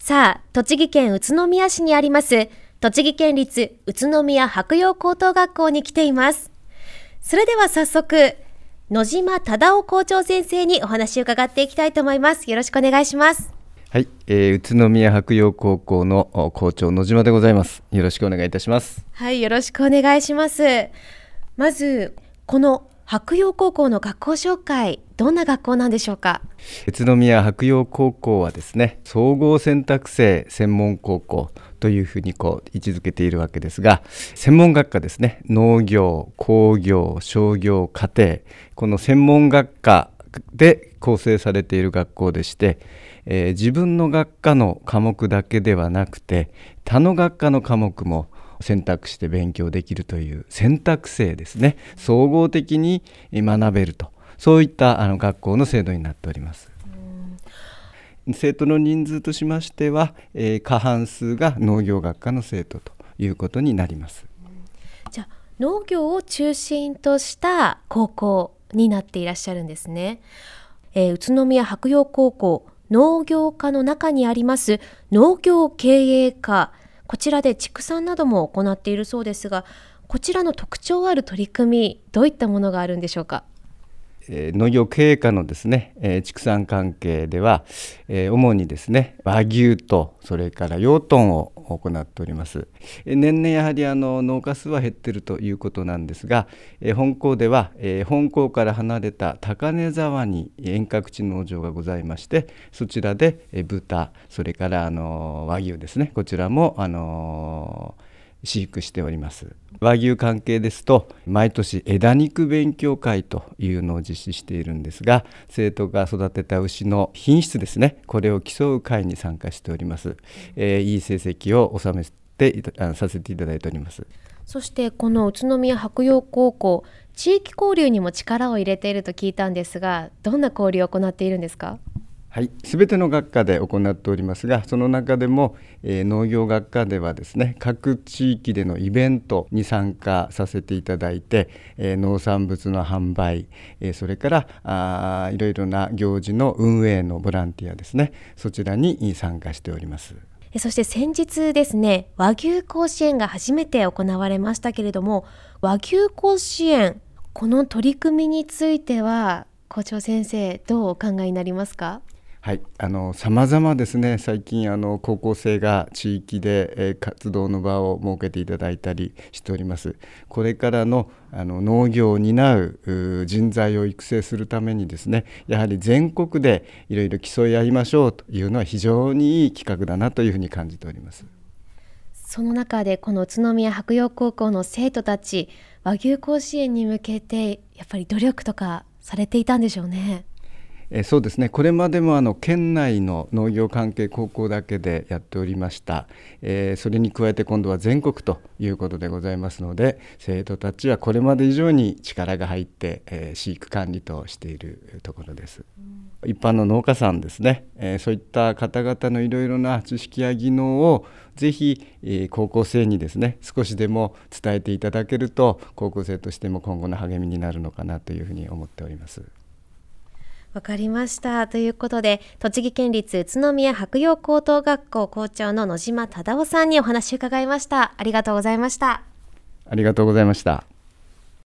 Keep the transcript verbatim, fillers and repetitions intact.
さあ、栃木県宇都宮市にあります栃木県立宇都宮白楊高等学校に来ています。それでは早速野島忠夫校長先生にお話を伺っていきたいと思います。よろしくお願いします。 はい、えー、宇都宮白楊高校の校長野島でございます。よろしくお願いいたします。 はい、よろしくお願いします。まずこの白楊高校の学校紹介、どんな学校なんでしょうか？ 宇都宮白楊高校はですね、総合選択制専門高校というふうにこう位置づけているわけですが、専門学科ですね、農業、工業、商業、家庭、この専門学科で構成されている学校でして、えー、自分の学科の科目だけではなくて他の学科の科目も選択して勉強できるという選択制ですね、総合的に学べると、そういったあの学校の制度になっております。生徒の人数としましては、えー、過半数が農業学科の生徒ということになります。 じゃあ農業を中心とした高校になっていらっしゃるんですね。えー、宇都宮白楊高校農業科の中にあります農業経営科、こちらで畜産なども行っているそうですが、こちらの特徴ある取り組み、どういったものがあるんでしょうか？ えー、農業経営科のですね、えー、畜産関係では、えー、主にですね和牛とそれから養豚を行っております。えー、年々やはりあの農家数は減っているということなんですが、えー、本校では、えー、本校から離れた高根沢に遠隔地農場がございまして、そちらで、えー、豚、それからあの和牛ですね、こちらもあのー飼育しております。和牛関係ですと毎年枝肉勉強会というのを実施しているんですが、生徒が育てた牛の品質ですね、これを競う会に参加しております。えー、いい成績を収めてさせていただいております。 そしてこの宇都宮白楊高校、地域交流にも力を入れていると聞いたんですが、どんな交流を行っているんですか？ はい、すべての学科で行っておりますが、その中でも、えー、農業学科ではですね、各地域でのイベントに参加させていただいて、えー、農産物の販売、えー、それからあいろいろな行事の運営のボランティアですね、そちらに参加しております。 そして先日ですね、和牛甲子園が初めて行われましたけれども、和牛甲子園、この取り組みについては校長先生、どうお考えになりますか？ はい、あの様々ですね、最近あの高校生が地域で、えー、活動の場を設けていただいたりしております。これからの、あの農業を担う人材を育成するためにですね、やはり全国でいろいろ競い合いましょうというのは非常にいい企画だなというふうに感じております。 その中でこの宇都宮白楊高校の生徒たち、和牛甲子園に向けてやっぱり努力とかされていたんでしょうね。 えそうですね、これまでもあの県内の農業関係高校だけでやっておりました。えー、それに加えて今度は全国ということでございますので、生徒たちはこれまで以上に力が入って、えー、飼育管理としているところです。うん、一般の農家さんですね、えー、そういった方々のいろいろな知識や技能をぜひ、えー、高校生にですね少しでも伝えていただけると、高校生としても今後の励みになるのかなというふうに思っております。 わかりました。ということで、栃木県立宇都宮白楊高等学校校長の野島忠夫さんにお話を伺いました。ありがとうございました。 ありがとうございました。